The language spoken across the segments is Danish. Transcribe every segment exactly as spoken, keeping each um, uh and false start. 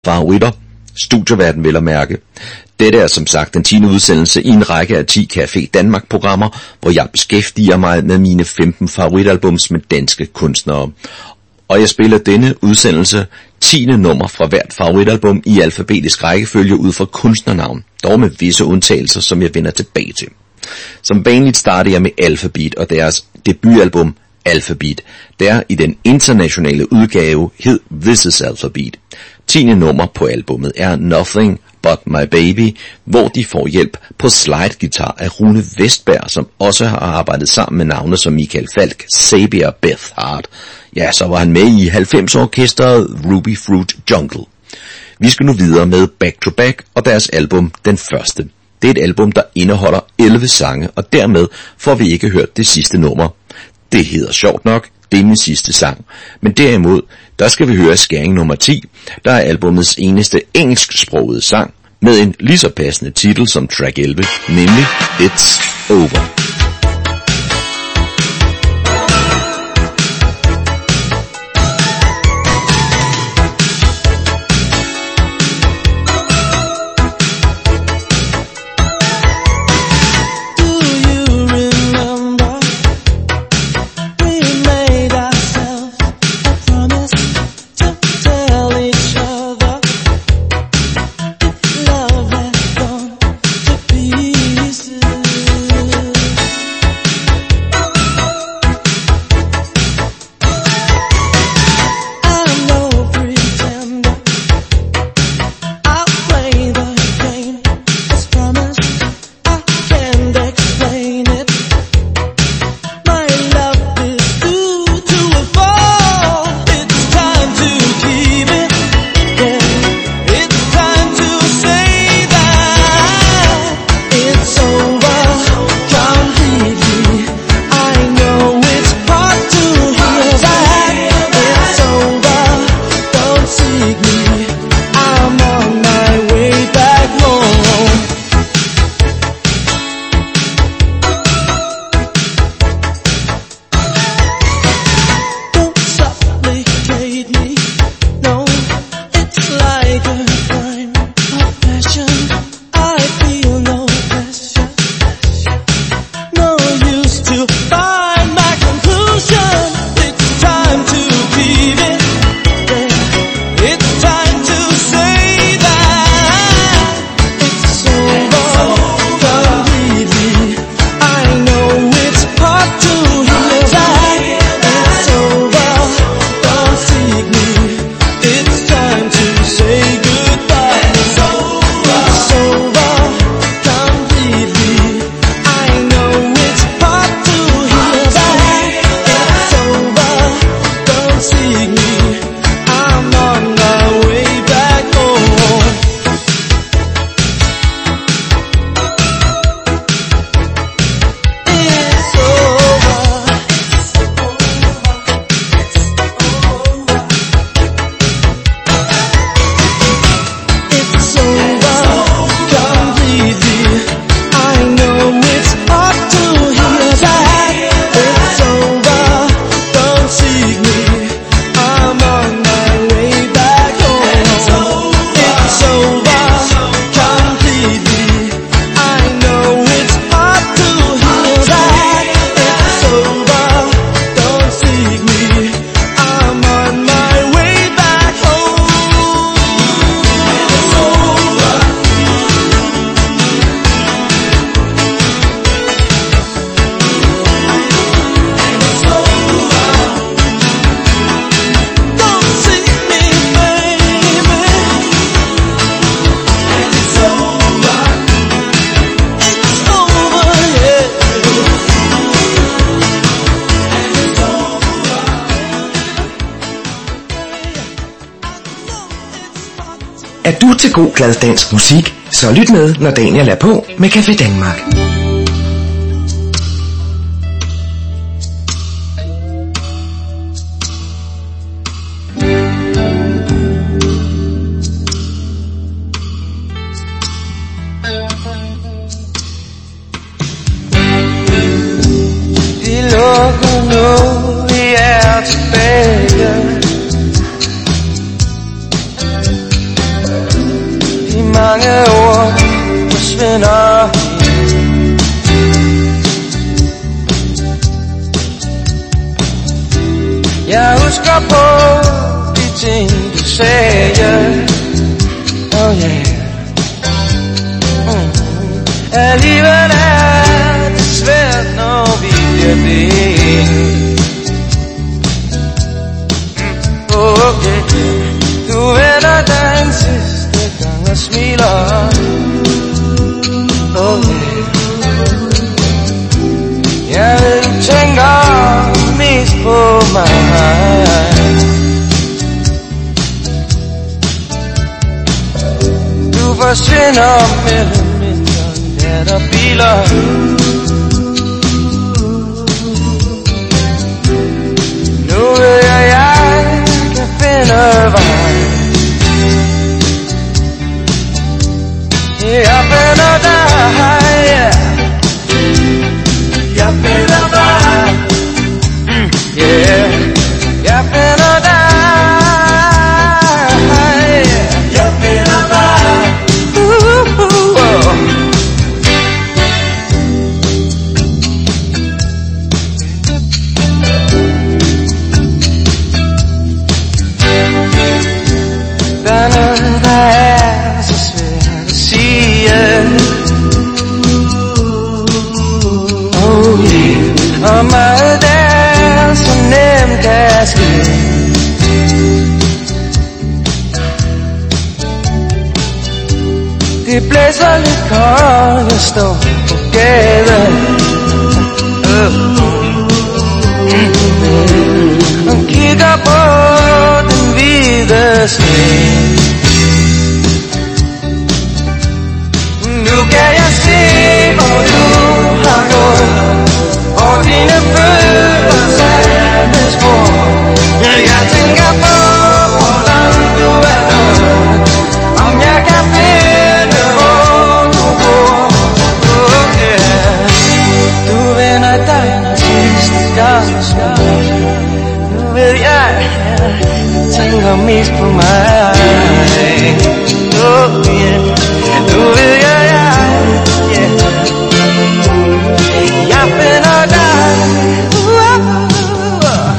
favoritter. Studieverden vel at mærke. Dette er som sagt den tiende udsendelse i en række af ti Café Danmark-programmer, hvor jeg beskæftiger mig med mine femten favoritalbums med danske kunstnere. Og jeg spiller denne udsendelse tiende nummer fra hvert favoritalbum i alfabetisk rækkefølge ud fra kunstnernavn, dog med visse undtagelser, som jeg vender tilbage til. Som vanligt starter jeg med Alphabeat og deres debutalbum Alphabeat, der i den internationale udgave hed This Is Alphabeat. tiende nummer på albummet er Nothing But My Baby, hvor de får hjælp på slide-guitar af Rune Westberg, som også har arbejdet sammen med navne som Michael Falk, Sabi og Beth Hart. Ja, så var han med i halvfems-orkestret Ruby Fruit Jungle. Vi skal nu videre med Back to Back og deres album Den Første. Det er et album, der indeholder elleve sange, og dermed får vi ikke hørt det sidste nummer. Det hedder sjovt nok, det er min sidste sang. Men derimod, der skal vi høre skæring nummer ti, der er albumets eneste engelsksprogede sang, med en lige så passende titel som track elleve, nemlig It's Over. Er du til god glad dansk musik, så lyt med, når Daniel er på med Café Danmark. De lukker nu i hjertet tilbage. mange ord forsvinder helt. Jeg husker på de ting du sagde. Oh yeah. mm. Alligevel er det svært, når vi bliver delt. Okay, du vender dig en sidste gang og smiler. Okay, jeg ved du tænker mest på mig. Du forsvinder mellem mine latterbiler. Nu ved jeg, jeg kan finde vej. Jeg finder dig, yeah. Jeg finder dig, mm, yeah. Jeg finder dig, yeah. Jeg finder dig, uh, uh, uh. Der er noget, der er så svært at sige. Oh yeah. Og meget der så nemt kan ske. Det blæser lidt koldt, jeg står på gaden. Og kigger på den hvide sne. Nu kan jeg se, hvor du har gået, og dine følelser er med spor. Jeg tænker på, hvor langt du er nået, om jeg kan finde, hvor du bor. Okay. Du vender dig sidste gang. Nu ved jeg, jeg tænker mest på mig. Oh yeah. Nu ved jeg, jeg, yeah. Jeg finder dig. Uh, uh, uh.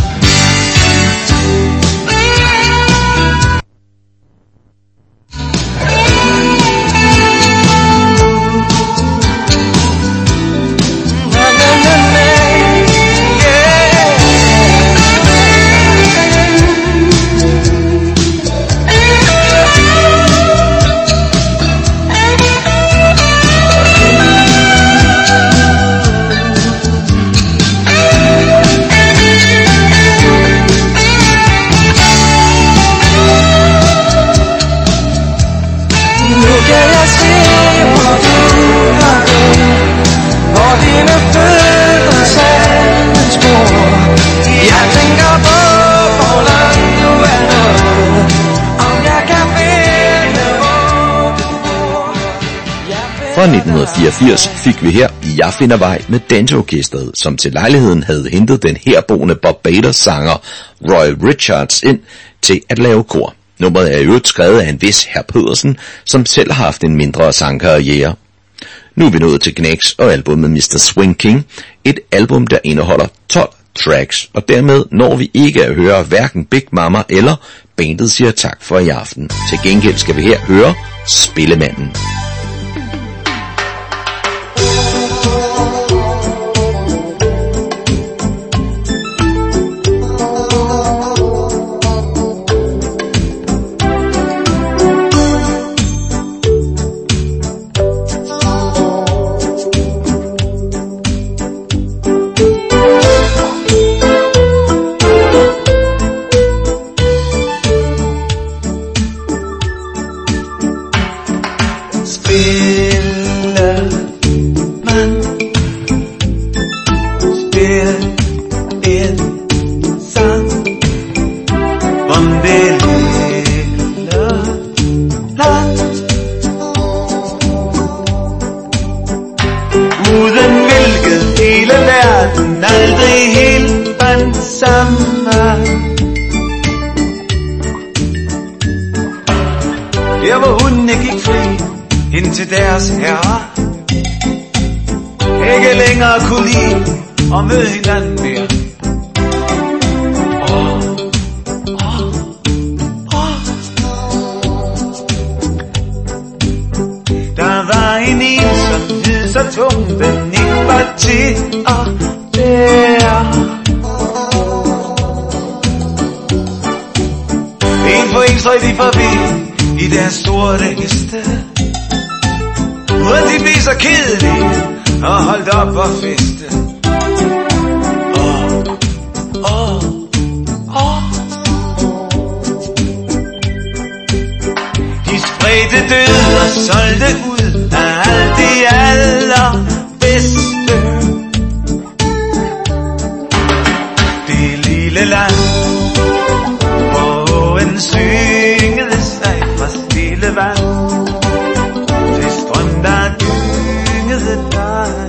Fra nitten fireogfirs fik vi her Jeg finder vej med Danseorkestret, som til lejligheden havde hentet den herboende Barbados-sanger Roy Richards ind til at lave kor. Nummeret er i øvrigt skrevet af en vis Herr Pedersen, som selv har haft en mindre sangkarriere. Nu er vi nået til Knacks og albumet mister Swing King, et album der indeholder tolv tracks, og dermed når vi ikke at høre hverken Big Mama eller bandet siger tak for i aften. Til gengæld skal vi her høre Spillemanden. der hvor hundene gik fri ind til deres herre. Ikke længere kunne lide og møde hinanden mere. Åh, åh, åh. Der var en ensomhed så tung, den ikke var til at bære. En for en strøg de forbi i deres sorte heste, og de blev så kedelige og holdt op og feste. Åh, åh, åh. De spredte død og solgte ud af alt det allerbedste. Det lille land, hvor en syngede sig fra stille vand til strøm, der gyngede dig.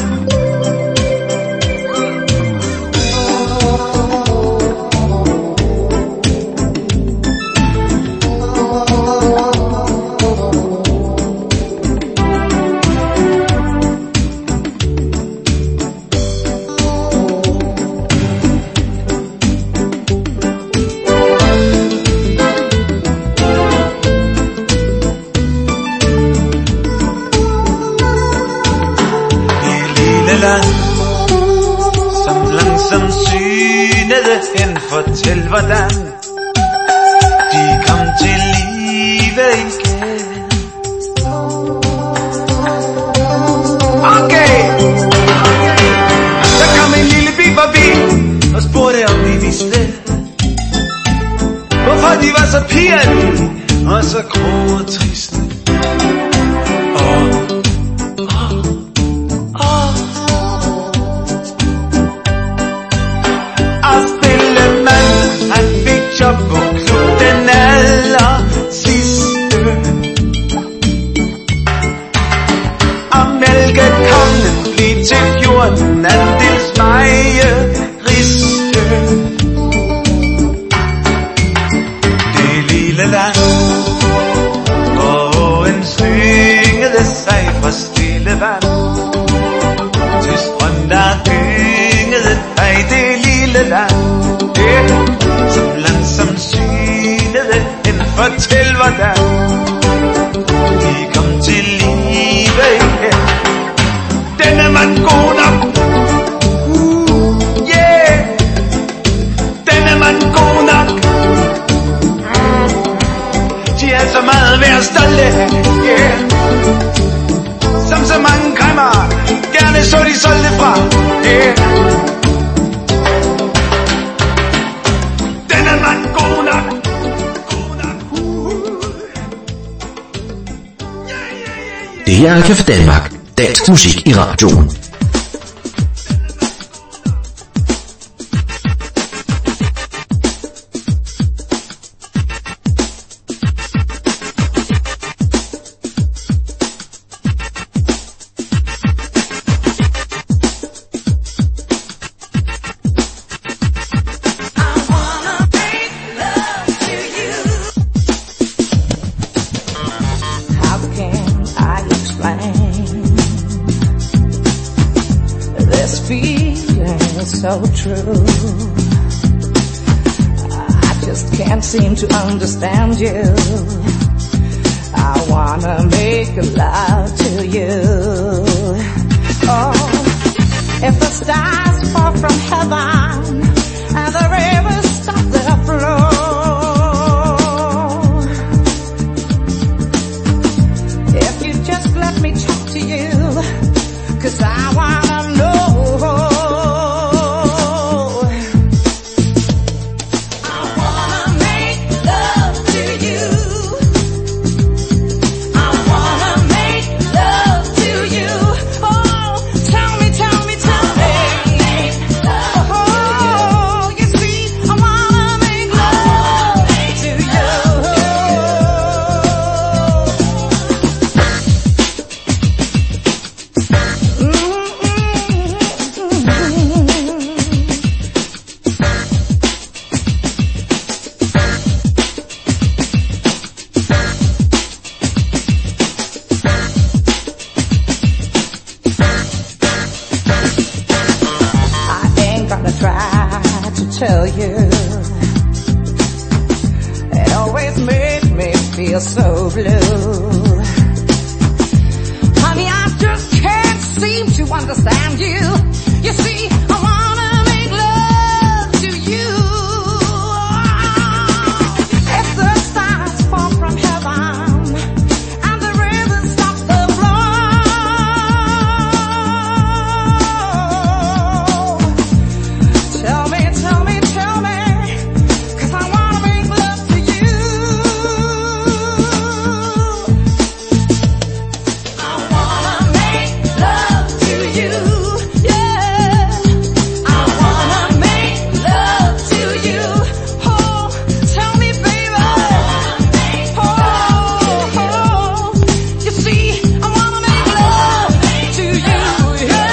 Fortæl hvordan de kom til live igen. Okay, der kom en lille bi forbi og spurgte om de vidste, hvorfor de var så pigerlige og så grå og triste. Åh, åh, åh. Og stille mand, han fik job på klub den aller sidste. Og mælkekongen blev til fjorten andels mejeriste. Det lille land, hvor en syngede sig fra stille vand til strøm, der gyngede dig. Det lille land, det som langsomt synede hen. Fortæl hvordan de kom til live igen. Denne mand god nok, uh, yeah. Denne mand god nok, mm. De er så meget værd stolte, yeah. Som så mange kræmmer gerne så de solgte fra, yeah. Det her er Café Danmark, dansk musik i radioen. So true, I just can't seem to understand you. I wanna make love to you. Oh, if the stars fall from heaven and the rivers stop their flow, if you just let me talk to you, 'cause I wanna know. Oh, tell you, it always made me feel so blue. Honey, I just can't seem to understand you. You see, I wanna make love to you. If the stars fall from heaven and the river stops the flow, tell me, tell me, tell me, 'cause I wanna make love to you. I wanna make love to you, yeah. I wanna make love to you. Oh, tell me, baby. Oh, oh, you see, I wanna make love to you, yeah.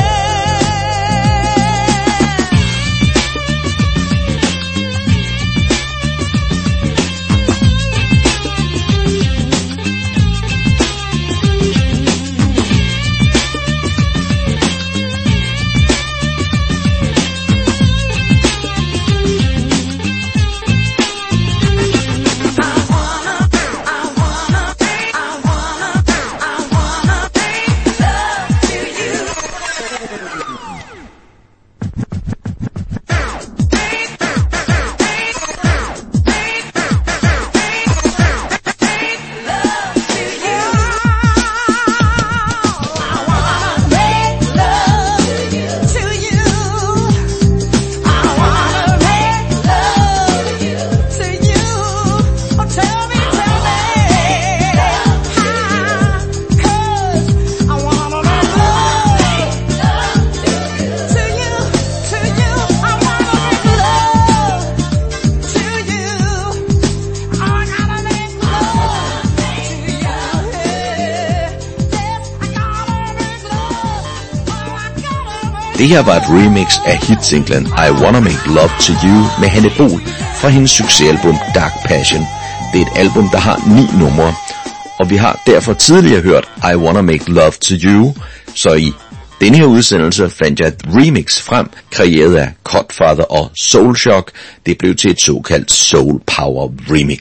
Det her var et remix af hitsinglen I Wanna Make Love to You med Hanne Bol fra hendes succesalbum Dark Passion. Det er et album, der har ni numre, og vi har derfor tidligere hørt I Wanna Make Love to You, så i denne her udsendelse fandt jeg et remix frem, kreeret af Cutfather og Soulshock. Det blev til et såkaldt Soul Power remix.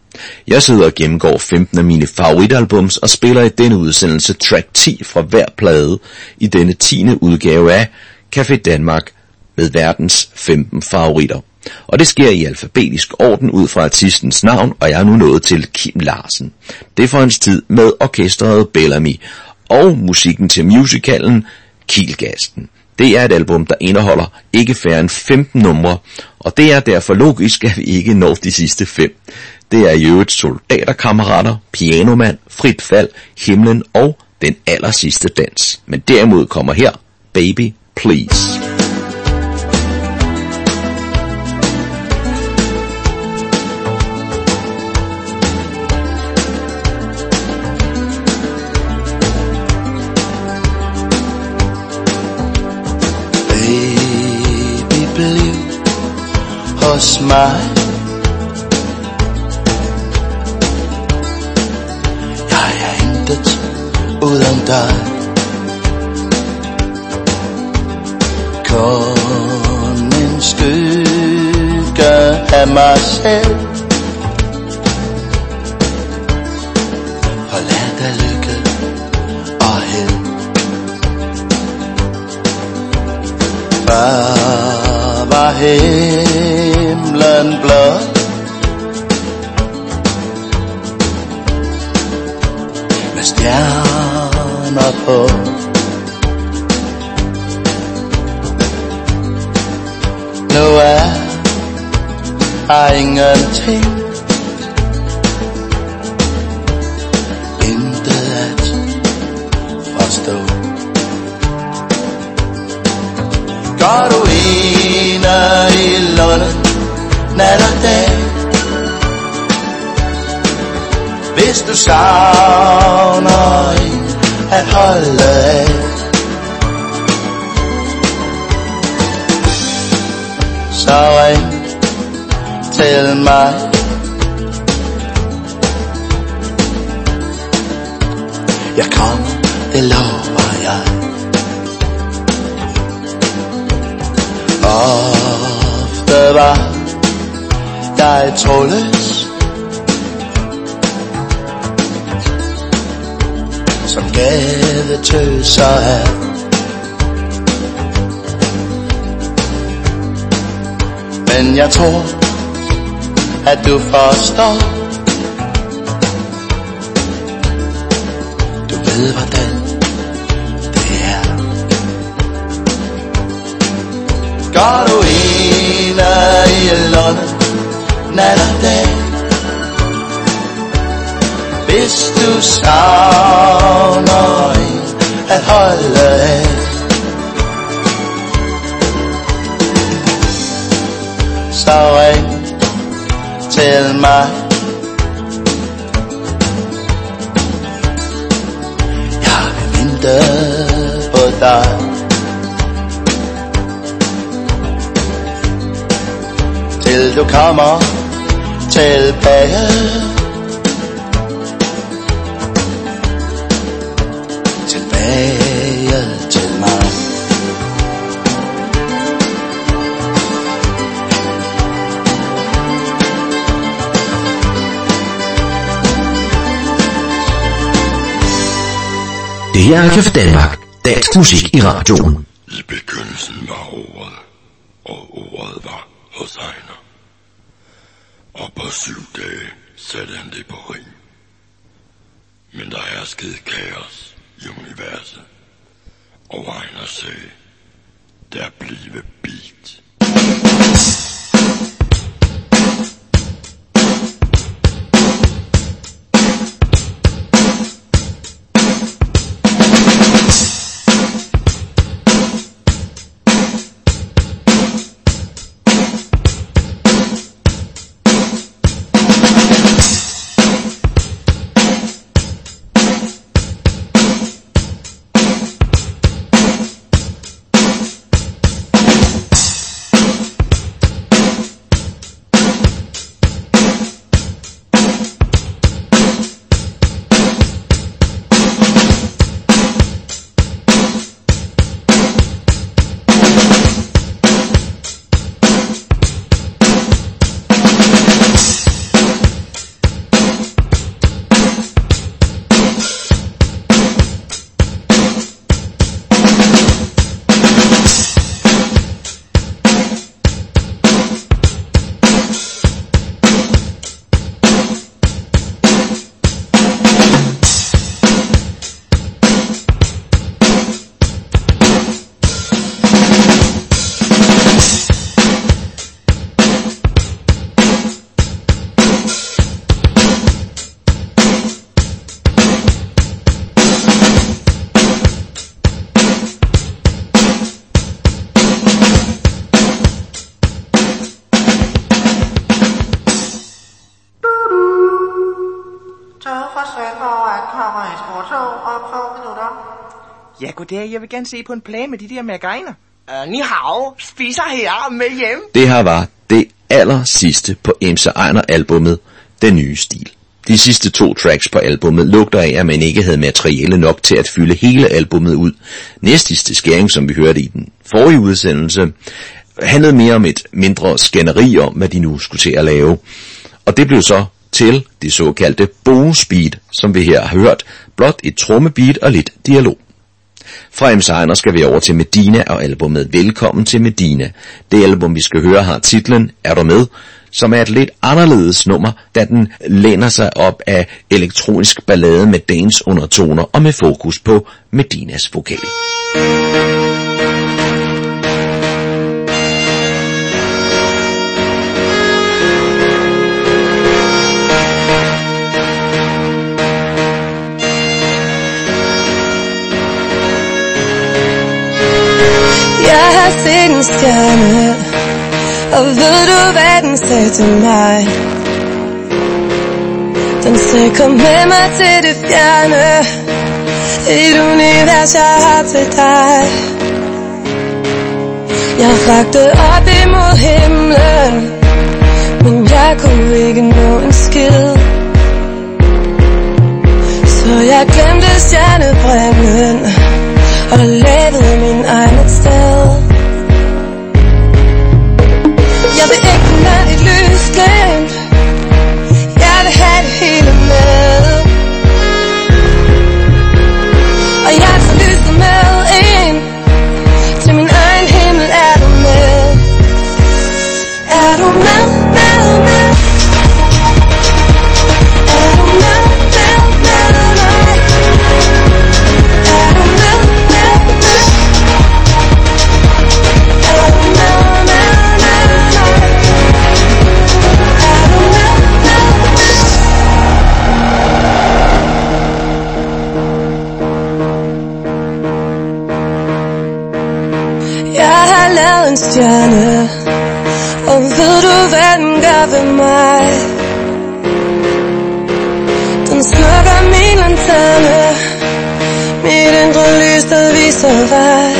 Jeg sidder og gennemgår femten af mine favoritalbums og spiller i denne udsendelse track ti fra hver plade i denne tiende udgave af Café Danmark med verdens femten favoritter. Og det sker i alfabetisk orden ud fra artistens navn, og jeg er nu nået til Kim Larsen. Det får hans tid med orkestret Bellamy og musikken til musicalen Kielgasten. Det er et album, der indeholder ikke færre end femten numre, og det er derfor logisk, at vi ikke når de sidste fem. Det er i øvrigt Soldaterkammerater, Pianoman, Frit Fald, Himlen og Den allersidste dans. Men derimod kommer her Baby Please. Baby bliv hos mig. Uden dig. Kun en skygge af mig selv. Og lad dig lykke og held. Før var himlen blå. Med stjerner på. Nu er her ingenting. Intet at forstå. Går du inde i lunden nat og dag? Hvis du savner en at holde af, så ring til mig. Jeg kommer, det lover jeg. Ofte var jeg trådløs, som gadetøser her. Men jeg tror, at du forstår. Du ved, hvordan det er. Går du ene i London nat og dag, hvis du savner en at holde af, så ring til mig. Jeg vil vente på dig. Til du kommer tilbage. Tilbage til mig. Det her er Café Danmark. Dansk musik i radioen. I begyndelsen var ordet, og ordet var hos Ejner. Og på syv dage satte han det på ring. Men der er sket kaos i universet. Og Ejner sagde, der blive beat. Ja, goddag. Jeg vil gerne se på en plade med de der margariner. Uh, ni hao, spiser her med hjem. Det her var det aller sidste på Emse Ejner-albummet, Den Nye Stil. De sidste to tracks på albummet lugter af, at man ikke havde materiale nok til at fylde hele albummet ud. Næstsidste skæring, som vi hørte i den forrige udsendelse, handlede mere om et mindre skænderi om, hvad de nu skulle til at lave. Og det blev så til det såkaldte bonusbeat, som vi her har hørt, blot et trommebeat og lidt dialog. Fra Emse Ejner skal vi over til Medina og albumet Velkommen til Medina. Det album, vi skal høre, har titlen Er du med?, som er et lidt anderledes nummer, da den læner sig op af elektronisk ballade med dance undertoner og med fokus på Medinas vokal. Jeg har set en stjerne, og ved du hvad den sagde til mig? Den sagde kom med mig til det fjerne, et univers jeg har til dig. Jeg rakte op imod himlen, men jeg kunne ikke nå en skid. Så jeg glemte stjernebrænden og lavede min egen et sted. Jeg vil ikke stjerne, og ved du hvad den gør ved mig? Den slukker min lanterne, mit indre lys der viser vej.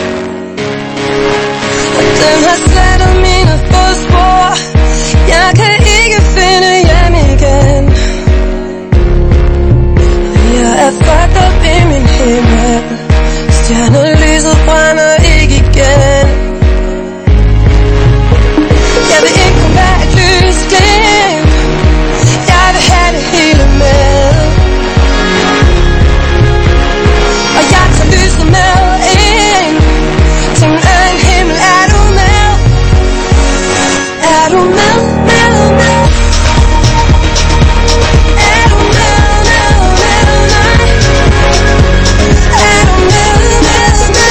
Og den har slettet mine fodspor, jeg kan ikke finde hjem igen. Jeg er fucked up i min himmel, stjernelyset brænder ikke igen. Jeg vil ikke kunne være et lysglimt, jeg vil have det hele med. Og jeg tager lyset med ind til min egen himmel. Er du med? Er du med, med, med? Er du med, med, med mig? Er du med, med, med?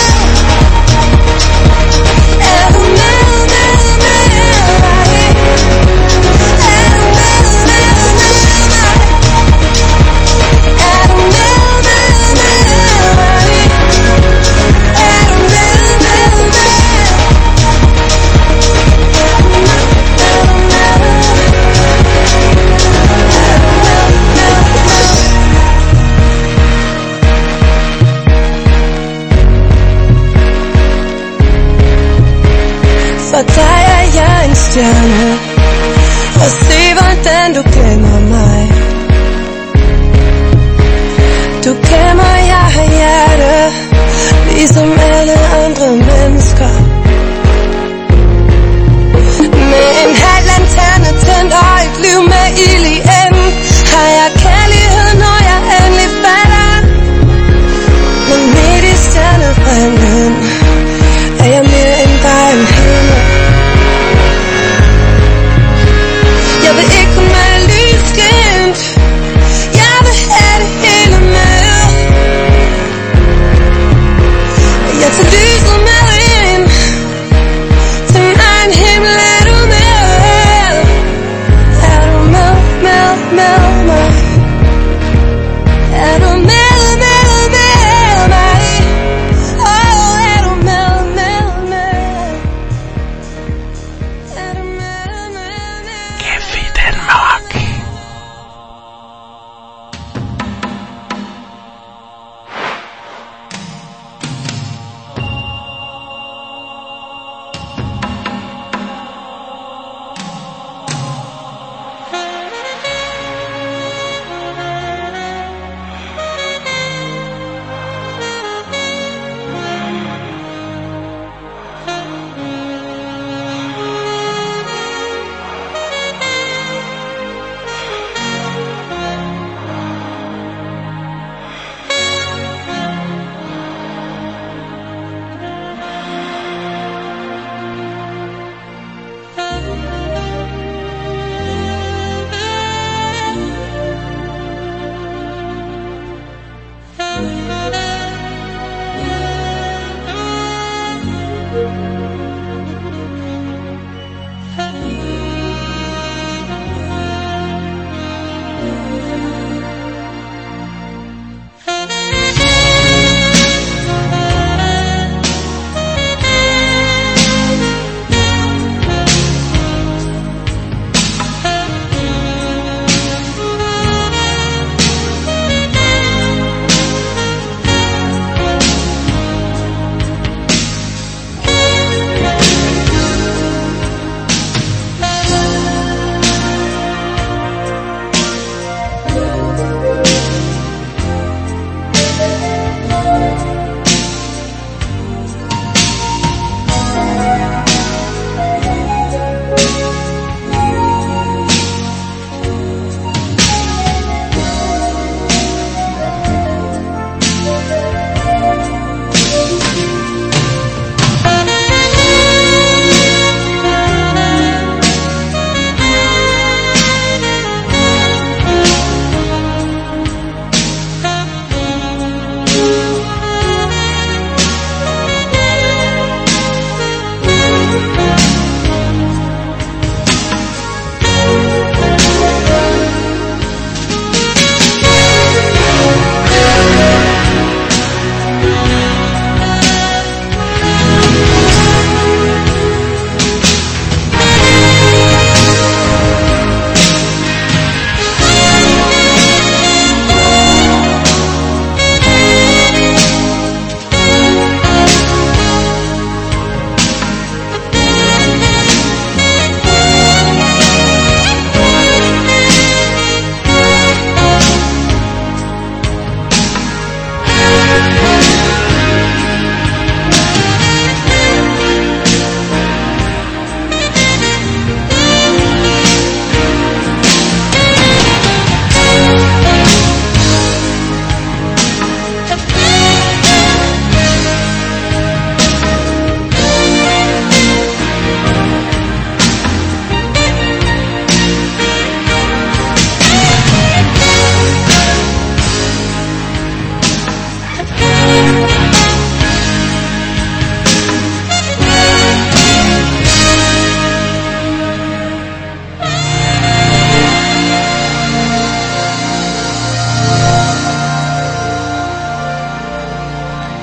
Er du med, med, med mig? Er du med, med, med mig? Er du med, med, med mig? Er du med, med, med? For dig er jeg en stjerne, og se hvordan du glemmer mig. Du glemmer jeg har hjerte, ligesom alle andre mennesker. Med en halv lanterne tændt og et liv med ild i enden, har jeg kærlighed når jeg endelig falder. Men midt i stjernebrænden er jeg mere end bare en himmel. Jeg vil ikke kun være lysglimt, jeg vil have det hele med. Jeg tager lyset med ind til min egen himmel. Er du med? Er du med, med?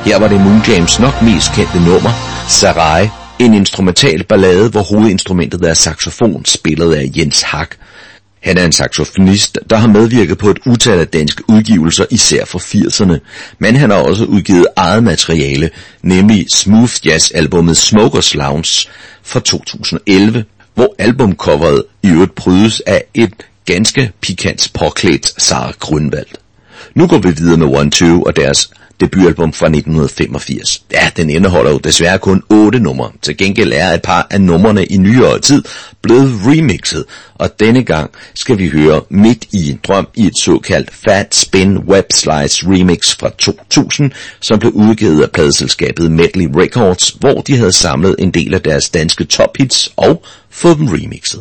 Her var det Moonjams nok mest kendte nummer, Sarai, en instrumental ballade, hvor hovedinstrumentet er saxofon, spillet af Jens Hak. Han er en saxofonist, der har medvirket på et utal af danske udgivelser, især fra firserne, men han har også udgivet eget materiale, nemlig smooth jazz-albummet Smokers Lounge fra to tusind og elleve, hvor albumcoveret i øvrigt prydes af et ganske pikant påklædt Sara Grønvald. Nu går vi videre med One Two og deres debutalbum fra nitten femogfirs. Ja, den indeholder jo desværre kun otte numre. Til gengæld er et par af numrene i nyere tid blevet remixet, og denne gang skal vi høre Midt i en drøm i et såkaldt Fat Spin Web Slice remix fra to tusind, som blev udgivet af pladeselskabet Medley Records, hvor de havde samlet en del af deres danske top hits og fået dem remixet.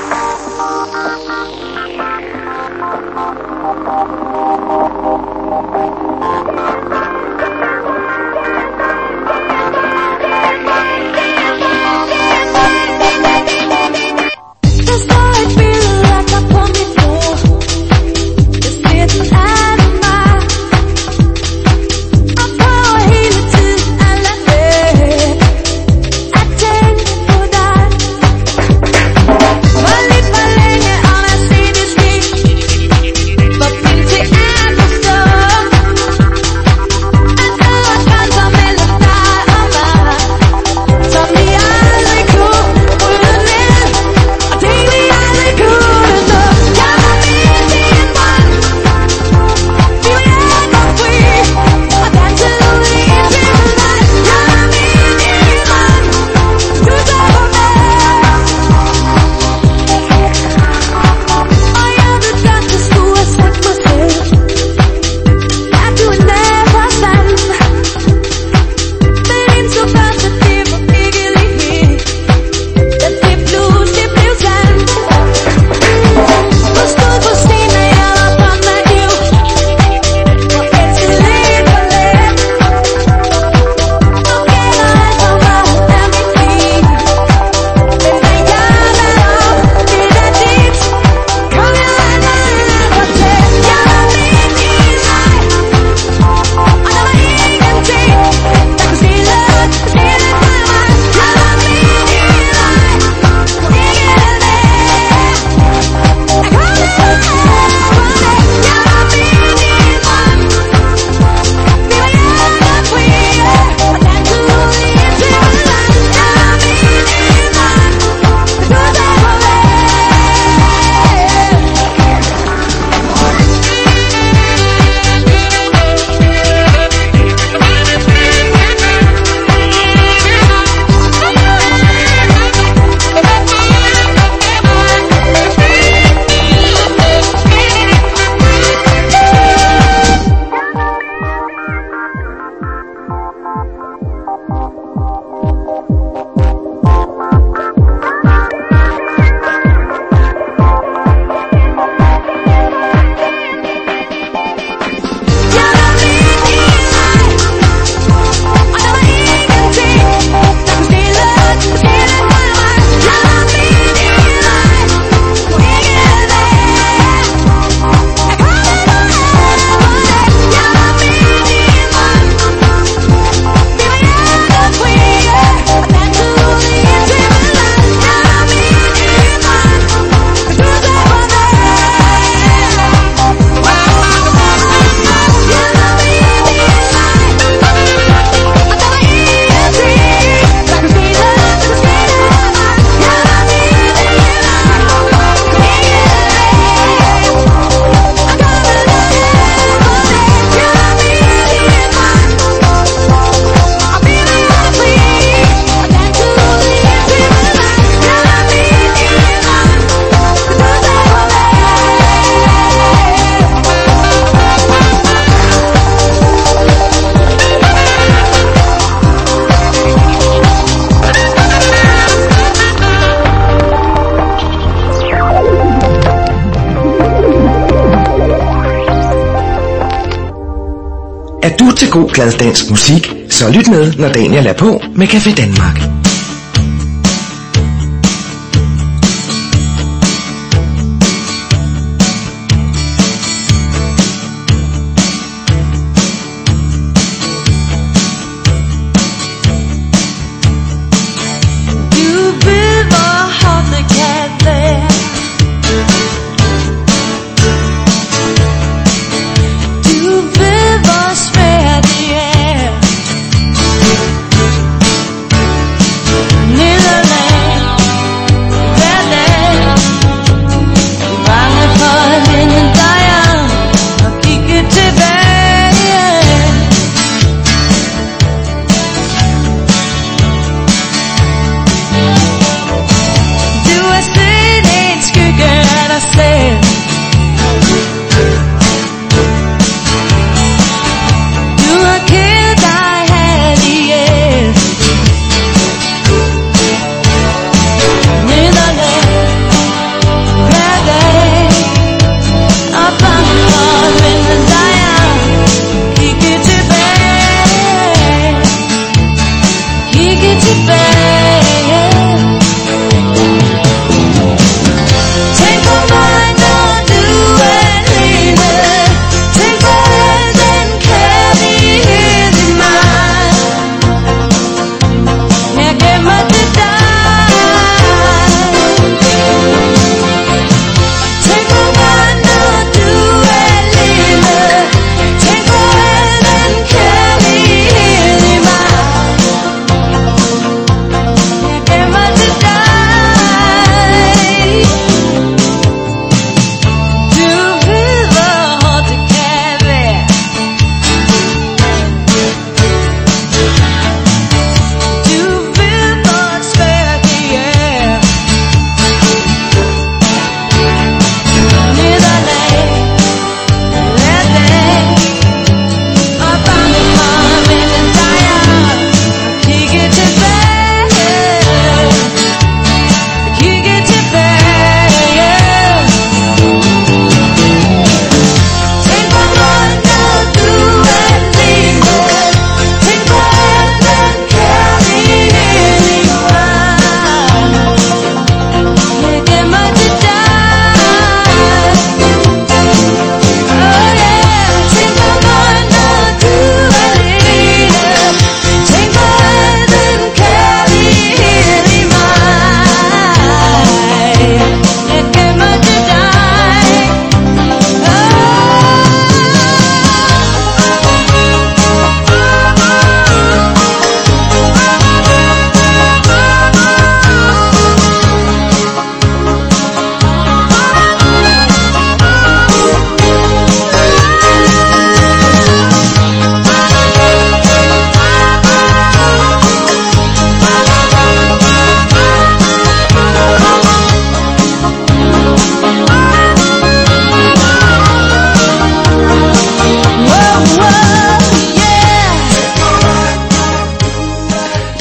Er du til god glad dansk musik, så lyt med, når Daniel er på med Café Danmark.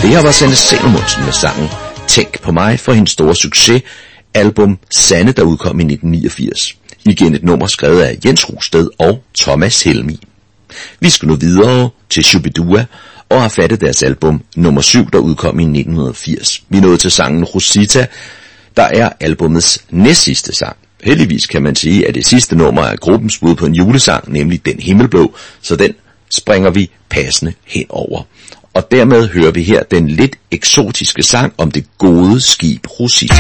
Det her var Sanne Salomonsen med sangen Tænk på mig for hendes store succes, album Sanne, der udkom i nitten niogfirs. Igen et nummer skrevet af Jens Rosted og Thomas Helmig. Vi skal nu videre til Shubidua og har fattet deres album nummer syv, der udkom i nitten firs. Vi nåede til sangen Rosita, der er albumets næstsidste sang. Heldigvis kan man sige, at det sidste nummer er gruppens bud på en julesang, nemlig Den Himmelblå, så den springer vi passende henover. Og dermed hører vi her den lidt eksotiske sang om det gode skib Rosita.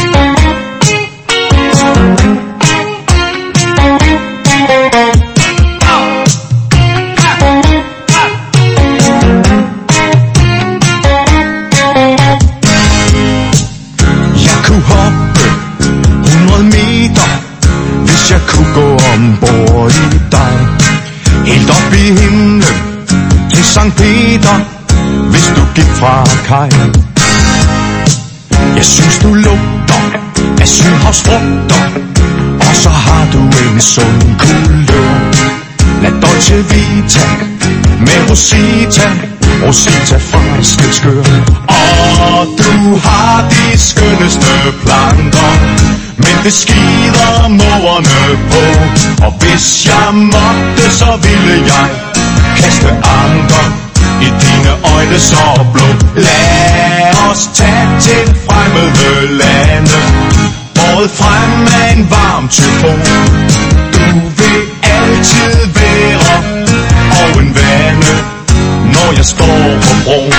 Jeg kunne hoppe hundrede meter, hvis jeg kunne gå ombord i dig. Helt op i himlen til Sankt Peter, hvis du gik fra kaj. Jeg synes du lugter af sydhavsfrugter, og så har du en sund kulør. Lad Dolce Vita med Rosita, Rosita franske skør. Og du har de skønneste planter, men det skider mågerne på. Og hvis jeg måtte, så ville jeg kaste anker i dine øjne så blå. Lad os tage til fremmede lande, båret frem af en varm tyfon. Du vil altid være og en vane, når jeg står på broen.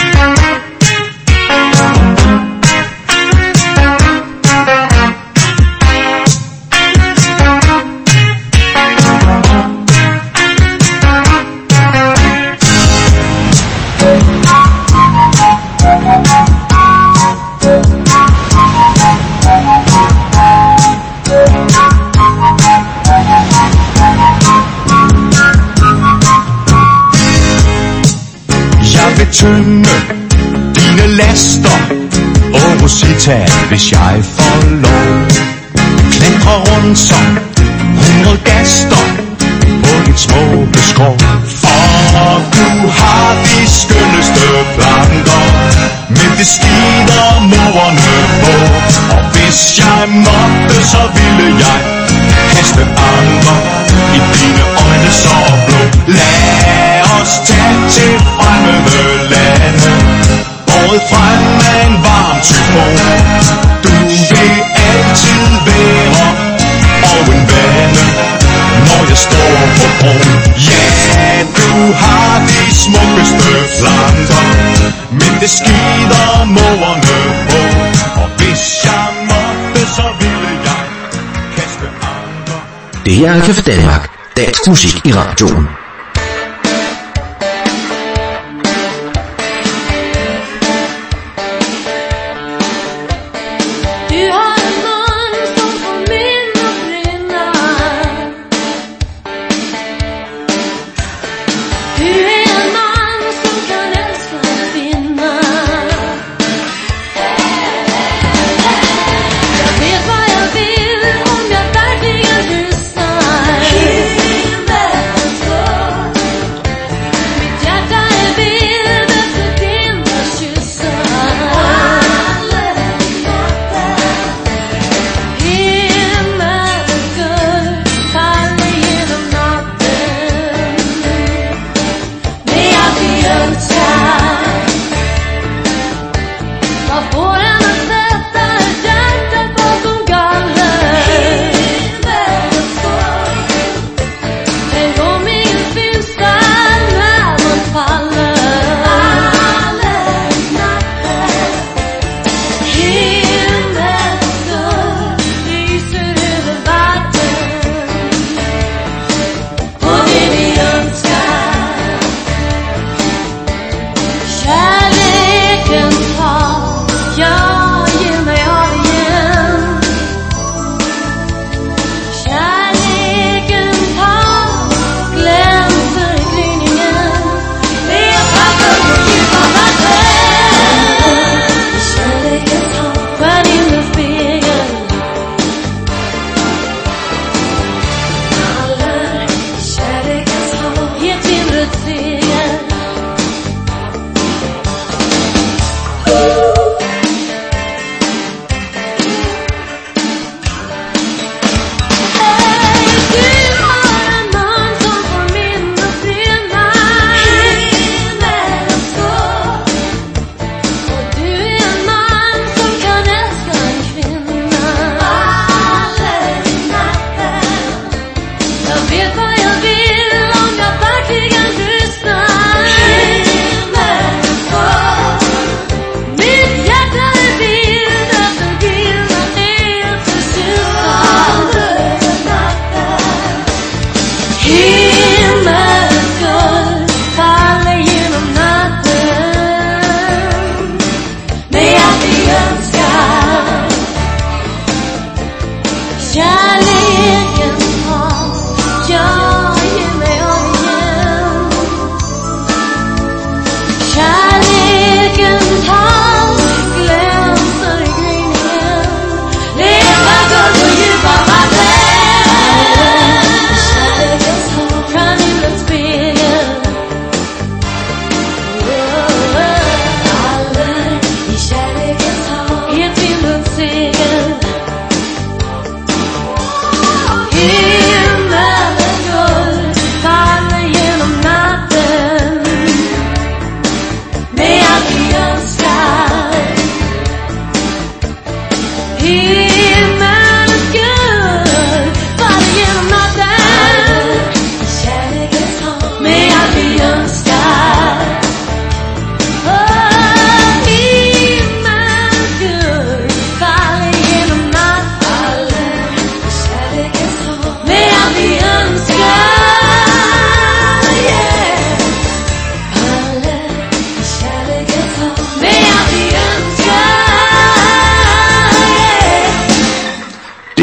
Tømme dine laster, og Rosita, hvis jeg får lov. Klatre rundt som hundrede gaster på dit smukke skrog. For du har de skønneste planter, men det skider mågerne på. Og hvis jeg måtte, så ville jeg kaste anker i dine øjne så blå. Lad os tage til fremmede lande, båret frem af en varm tyfon. Du vil altid være og en vane, når jeg står på broen. Ja, du har de smukkeste planter, men det skider mågerne på. Og hvis jeg måtte, så ville jeg kaste anker. Det her er Café Danmark, dansk musik i radioen. Himmel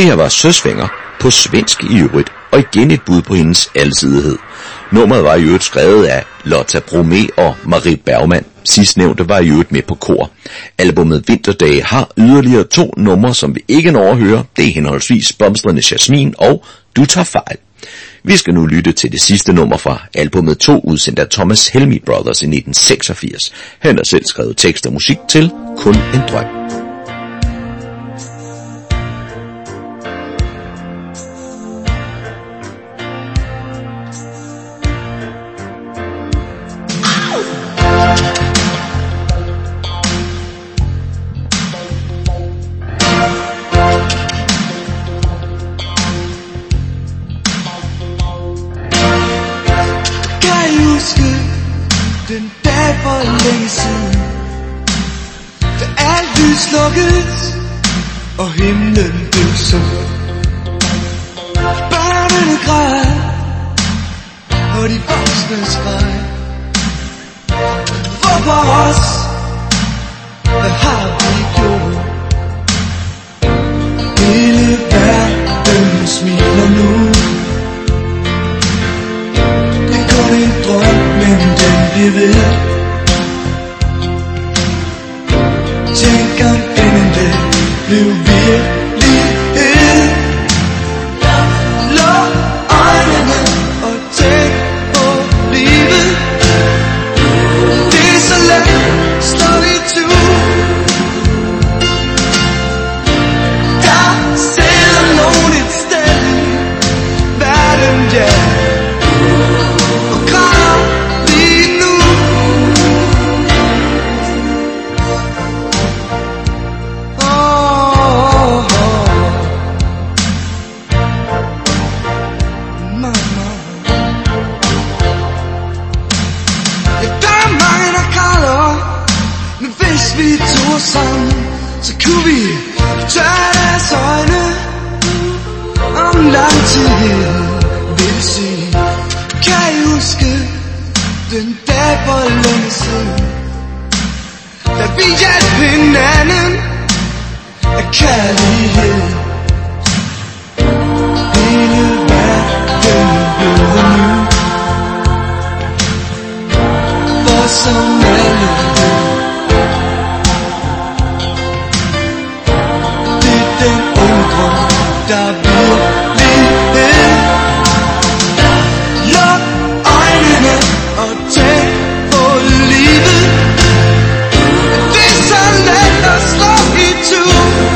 Det her var Søsvinger, på svensk i øvrigt, og igen et bud på hendes alsidighed. Nummeret var i øvrigt skrevet af Lotta Bromé og Marie Bergman. Sidstnævnte var i øvrigt med på kor. Albummet Vinterdage har yderligere to numre, som vi ikke når at høre. Det er henholdsvis Blomstrende Jasmin og Du tager fejl. Vi skal nu lytte til det sidste nummer fra albumet to, udsendt af Thomas Helmig Brothers i nitten seksogfirs. Han har selv skrevet tekst og musik til Kun en drøm. Den dag for længe siden, da alt lys lukket og himlen blev sort. Børnene græd og de voksne skreg. Hvorfor os? Hvad har vi gjort? Hele verden smiler nu. Det er kun en drøm, men den bliver ved. Tænk om denne dag blev virkelighed. Luk øjnene og tænk på livet. Det er så let, slå i tu. Der sidder nogen et sted i verden, ja. Vi tog sammen, så kunne vi tørre deres øjne. Om lang tid vil sige, kan I huske den dag for længe siden, da vi hjalp hinanden af kærlighed. Hele verden blev nu, for som alle der virkelighed. Luk øjnene og tænk på livet. Det er så let at slå i tu.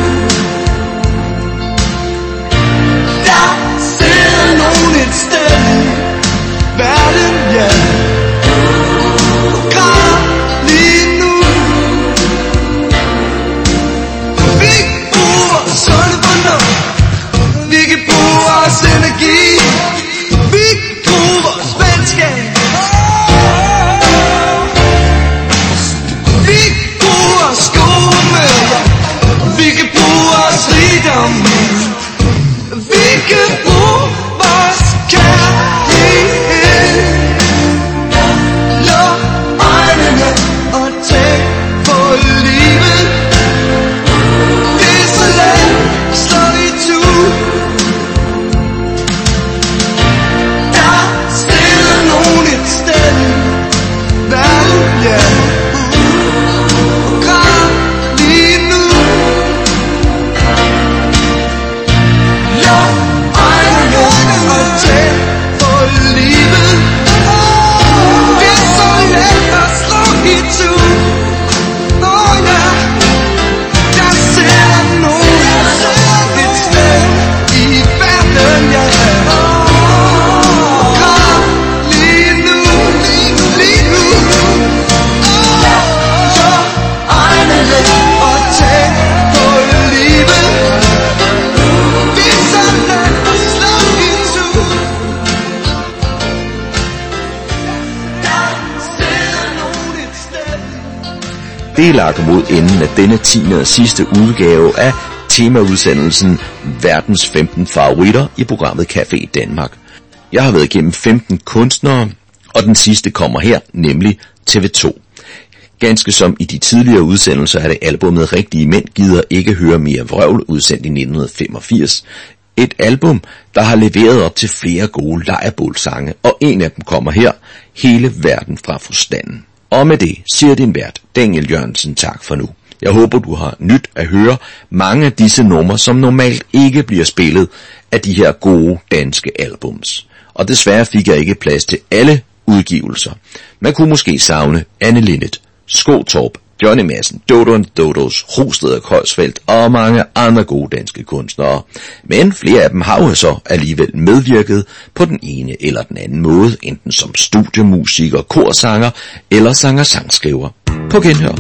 Der sidder nogen et sted i verden, ja. Græd lige nu. Vi bruger sunde fornuft. Vi kan bruge vores energi. Vi kan bruge vores venskab. Vi kan bruge vores gode møder. Vi kan bruge vores rigdom. Vi kan bruge vores kærlighed. Luk øjnene og tænk på livet. Det er så let, slå i tu. Det er lagt mod enden af denne tiende og sidste udgave af temaudsendelsen Verdens femten favoritter i programmet Café Danmark. Jeg har været igennem femten kunstnere, og den sidste kommer her, nemlig T V to. Ganske som i de tidligere udsendelser er det albumet Rigtige Mænd gider ikke høre mere vrøvl, udsendt i nitten femogfirs. Et album, der har leveret op til flere gode lejrebålsange, og en af dem kommer her, Hele verden fra forstanden. Og med det siger din vært, Daniel Jørgensen, tak for nu. Jeg håber, du har nyt at høre mange af disse numre, som normalt ikke bliver spillet af de her gode danske albums. Og desværre fik jeg ikke plads til alle udgivelser. Man kunne måske savne Anne Linnet, Skotorp, Johnny Madsen, Dodo and Dodos, Rosted og Kolsfeldt og mange andre gode danske kunstnere. Men flere af dem har jo så alligevel medvirket på den ene eller den anden måde, enten som studiemusiker, korsanger eller sanger-sangskriver. På genhør.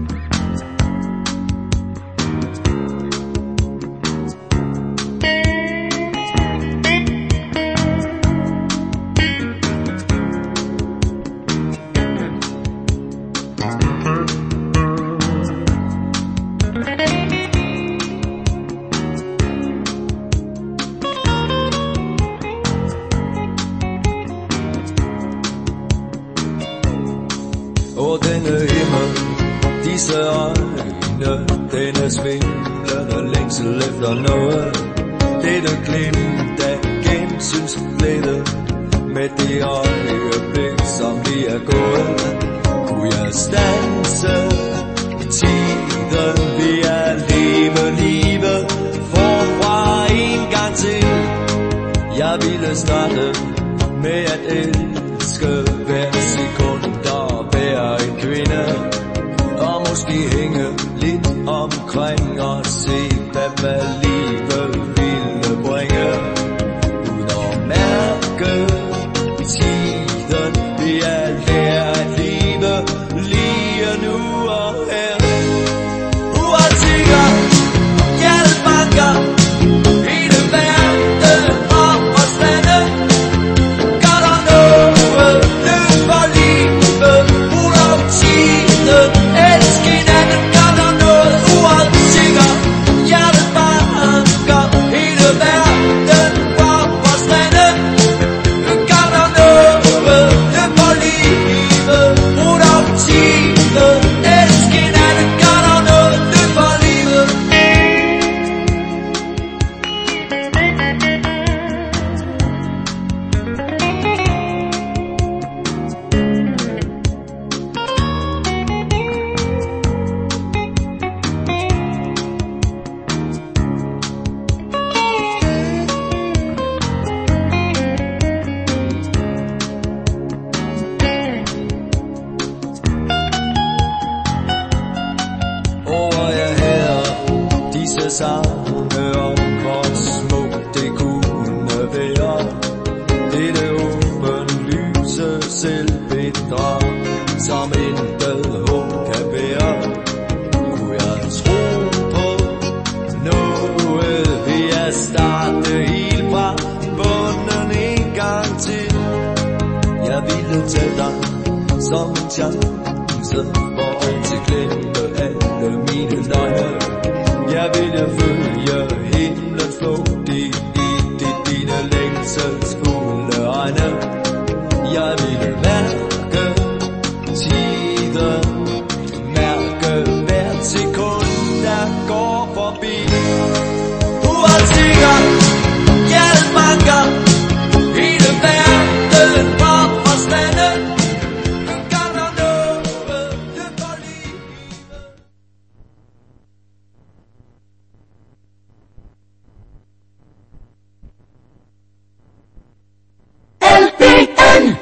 Og denne himmel, disse øjne, denne svimlende længsel efter noget. Dette glimt af gensynsglæde, med det øjeblik, som lige er gået. Kunne jeg standse tiden ved at leve livet forfra en gang til. Jeg ville starte med at elske hver sekund og være en kvinde, og måske hænge lidt omkring og se, hvad, hvad livet ville bringe. Uden at mærke tiden ved at lære at leve lige nu og her. Uansikker, hjertet banker, hele verden om at stande. Gør der noget, løb for livet, ud om tiden, elsk hinanden. Gør der noget, uansikker, hjertet banker, hele verden om at stande. Gør der noget, løb for livet, ud om tiden, elsk hinanden. Gør der noget, løb for livet. Over jeg her disse sange om, hvor smukt det kunne være. Dette åbenlyse selvbedrag, som intet håb kan være. Kunne jeg tro på noget ved at starte helt fra bunden en gang til. Jeg ville tage dig som en chance for at glemme alle mine løgne. Jeg ville følge himlens flod i, i, i dine længselsfulde øjne. Jeg ville mærke tiden, mærke hvert sekund, der går forbi. Uansikker, hjertet banker, hele verden om at stande. Gør der noget, løb for livet. L B N.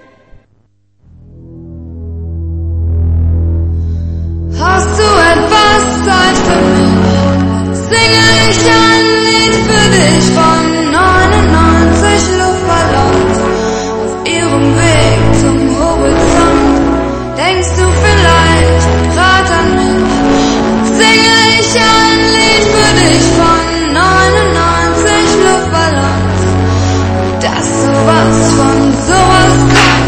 Hast du etwas Zeit für mich? Singe ich ein Lied für dich von neunundneunzig Luftballons auf ihrem Weg zum Horizont. Denkst du vielleicht grad an mich? Singe ich ein Lied für dich von neunundneunzig Luftballons, das sowas von sowas kommt.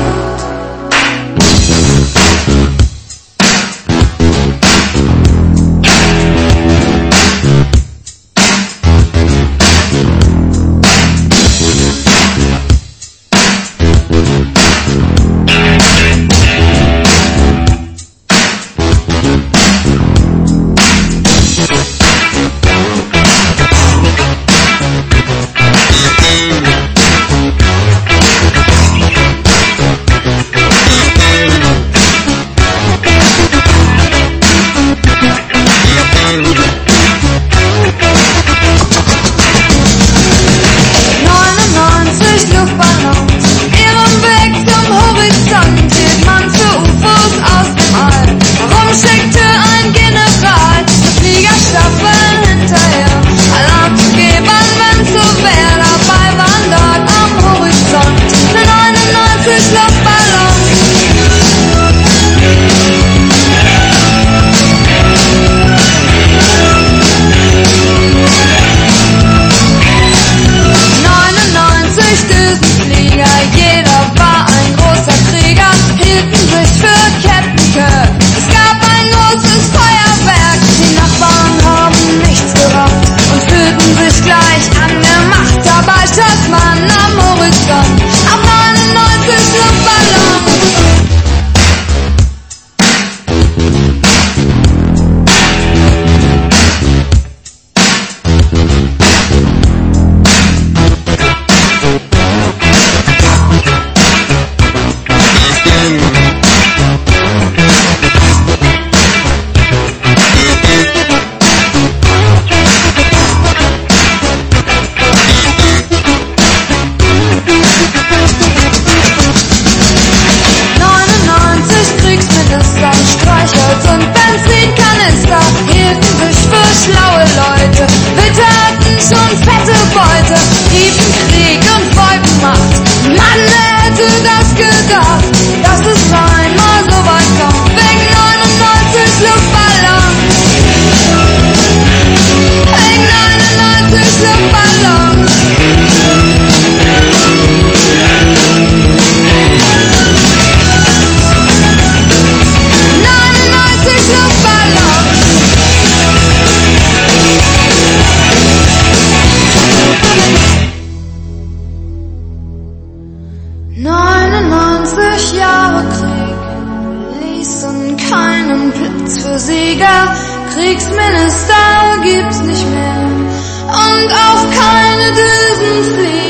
gedacht, dass es einmal so weit kommt. Wegen neunundneunzig Luftballons. Wegen neunundneunzig Luftballons. neunundneunzig Luftballons. neunundneunzig Jahre Krieg ließen keinen Platz für Sieger. Kriegsminister gibt's nicht mehr und auch keine Düsenflieger.